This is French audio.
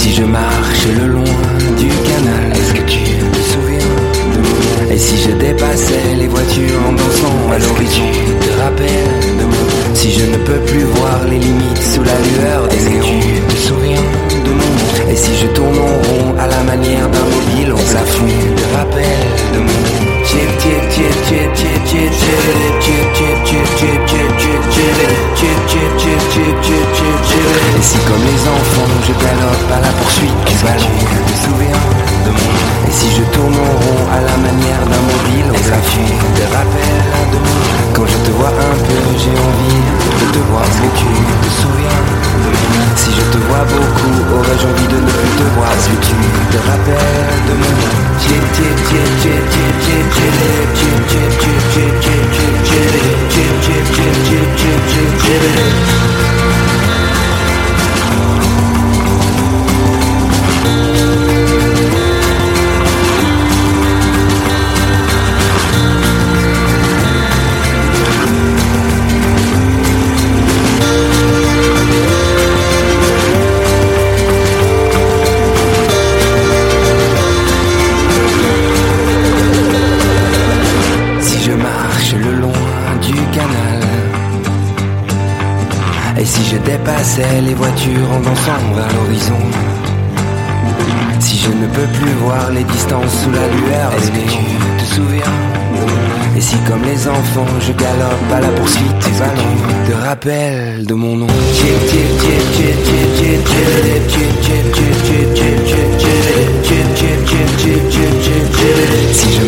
si je marche le long du canal, est-ce que tu te souviens de moi? Et si je dépassais les voitures en dansant à l'horizon, tu te rappelles de moi? Si je ne peux plus voir les limites sous la lueur des néons, tu te souviens de moi? Et si je tourne en rond à la manière d'un mobile au plafond, tu te rappelles de moi? Et si comme les enfants je galope à la poursuite du ballon, tu te souviens de moi? Et si je tourne en rond à la manière d'un mobile au plafond, tu te rappelles de moi? Quand je te vois un peu j'ai envie de te voir beaucoup, tu te souviens de moi? Si je te vois beaucoup aurais-je envie de ne plus te voir? Est-ce que tu te rappelles de moi? Et si je dépassais les voitures en dansant vers l'horizon, si je ne peux plus voir les distances sous la lueur des néons, tu te souviens de moi? Et si comme les enfants je galope à la poursuite du ballon, te rappelle de mon nom? Si je